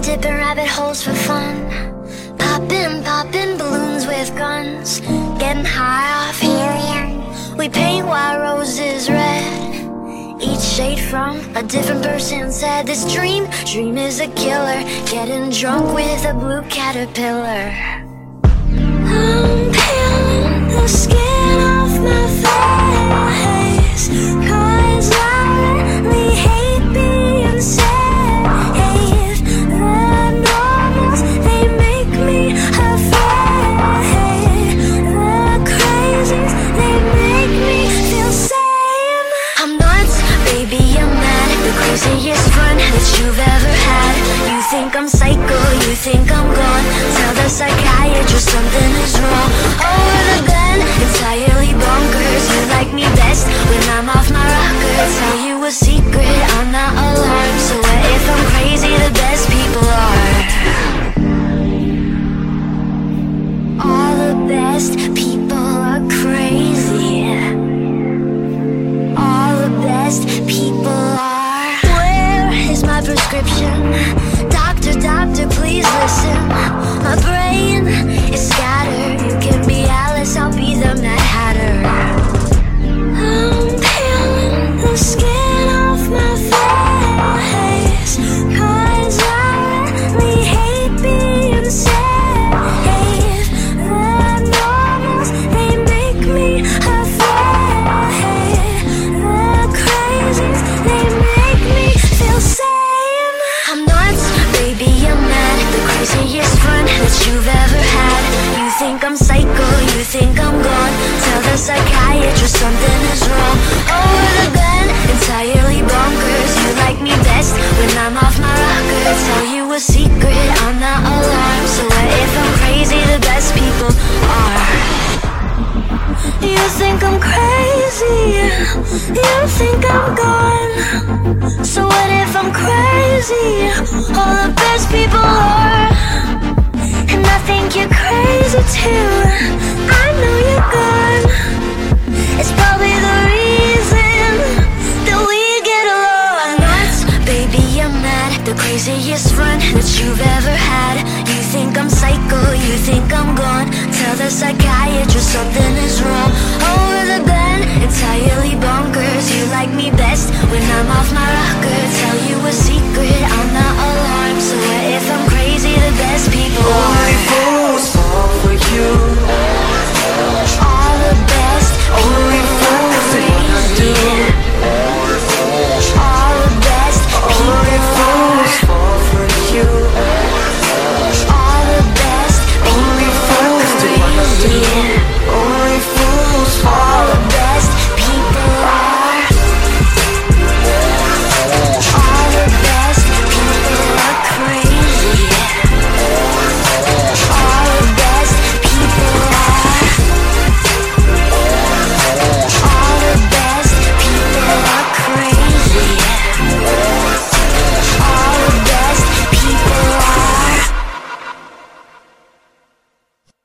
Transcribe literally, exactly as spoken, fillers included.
dipping rabbit holes for fun. Popping, popping balloons with guns. Getting high off helium. We paint white roses red. Each shade from a different person said this dream, dream is a killer. Getting drunk with a blue caterpillar. I'm peeling the skin off my face, 'cause I really hate being safe. The normals, they make me afraid. The crazies, they make me feel sane. I'm nuts, baby, I'm mad. The craziest fun that you've ever had. You think I'm psycho, you think I'm gone. Tell the psychiatrist something is wrong. Over the gun, entirely bonkers. You like me best when I'm off my rocker. Tell you a secret, I'm not alarmed. So what if I'm crazy? The best people are. All the best people are crazy. All the best people are. Where is my prescription? Doctor, doctor, please listen. My brain is scattered. You can be Alice, I'll be the Mad Hatter. I'm peeling the skin off my face, 'cause I really hate being safe. The normals, they make me afraid. The crazies, they make me feel sane. I'm nuts, baby, I'm mad. The craziest fun that you've ever had. You think I'm psycho, you think I'm gone. Tell the psychiatrist something is wrong. Over the gun, entirely bonkers. You like me best when I'm off my rocker. Tell you a secret, I'm not alarmed. So what if I'm crazy? The best people are. You think I'm crazy, you think I'm gone. So what if I'm crazy? All the best people are. And I think you're crazy too. I know you're gone. It's probably the reason that we get along. Nuts, baby, I'm mad. The craziest run that you've ever had. You think I'm psycho, you think I'm gone. Tell the psychiatrist something is wrong. Over the gun, entirely bonkers. You like me best when I'm off my rocker. Tell you a secret, I'm not alarmed. So what